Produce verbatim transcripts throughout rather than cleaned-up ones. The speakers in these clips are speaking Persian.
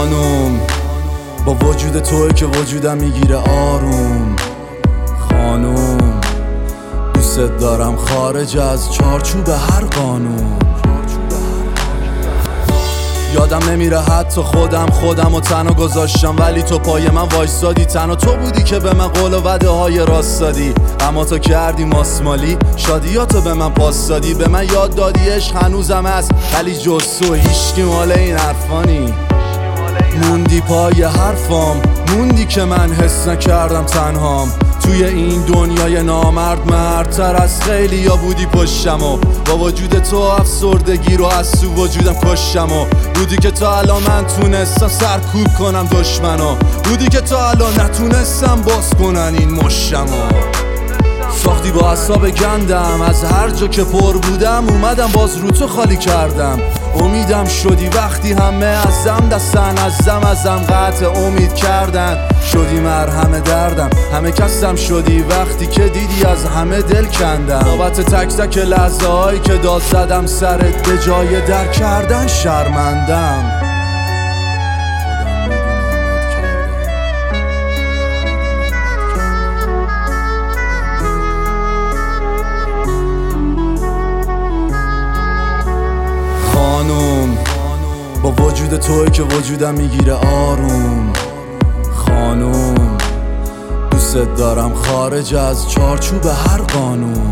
خانوم با وجود توی که وجودم میگیره آروم. خانوم دوست دارم خارج از چارچوب هر قانون. یادم نمیره حتی خودم خودم و تنها گذاشتم، ولی تو پای من وایسادی. تنها تو بودی که به من قول و وعده های راست دادی. اما تو کردی ماسمالی، شادیاتو به من پاس دادی. به من یاد دادی عشق هنوزم هست، ولی جز تو هیچکی مال این حرفانی. موندی پای حرفام، موندی که من حس نکردم تنهام. توی این دنیای نامرد مردتر از خیلی یا بودی پشتم و با وجود تو افسردگی رو از تو وجودم کشتم و بودی که تا الان من تونستم سرکوب کنم دشمنو. بودی که تا الان نتونستم باز کنن این مشتم و ساختی با اعصاب گندم. از هر جا که پر بودم اومدم باز رو تو خالی کردم. امیدم شدی وقتی همه ازم دستن، ازم ازم قطع امید کردن. شدی مرهم دردم، همه کسم شدی وقتی که دیدی از همه دل کندم. بابت تک تک لحظه هایی که داد زدم سرت، به جای در کردن شرمندم. خانوم با وجود توی که وجودم میگیره آروم. خانوم دوست دارم خارج از چارچوب هر قانون.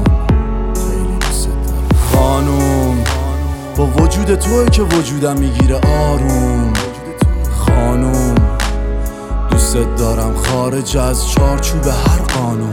خانوم با وجود توی که وجودم میگیره آروم. خانوم دوست دارم خارج از چارچوب هر قانون.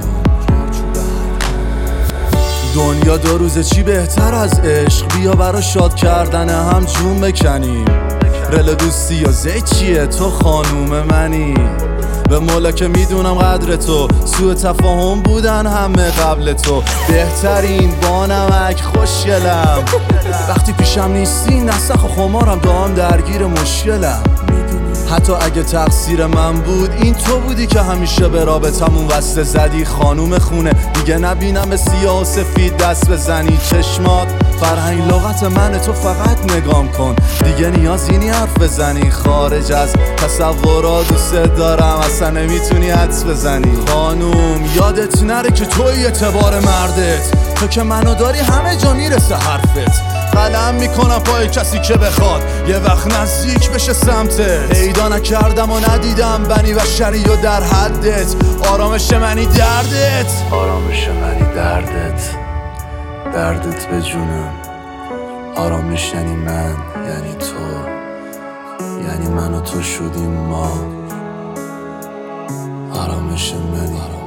دنیا دو روزه چی بهتر از عشق، بیا برا شاد کردن هم جون بکنیم. رل دوستی یا زید چیه، تو خانوم منی. به مولا که میدونم قدر تو، سوء تفاهم بودن همه قبل تو. بهترین با نمک خوشگلم، وقتی پیشم نیستی نسخ و خمارم دام درگیر مشکلم. حتی اگه تقصیر من بود این تو بودی که همیشه به رابطمون وصله زدی. خانوم خونه دیگه نبینم به سیاه و سفید دست بزنی. چشمات فرهنگ لغت منه، تو فقط نگام کن دیگه نیازی نی حرف بزنی. خارج از تصورات دوست دارم، اصلا نمیتونی حدس بزنی. خانوم یادت نره که توی اعتبار مردت، تو که منو داری همه جا میرسه حرفت. قلم میکنم پای کسی که بخواد یه وقت نزدیک بشه سمتت. پیدا نکردم و ندیدم بنی بشری و در حدت. آرامش منی دردت، آرامش منی دردت، دردت به جونم. آرامش یعنی من، یعنی تو، یعنی من و تو شدیم ما. آرامش منی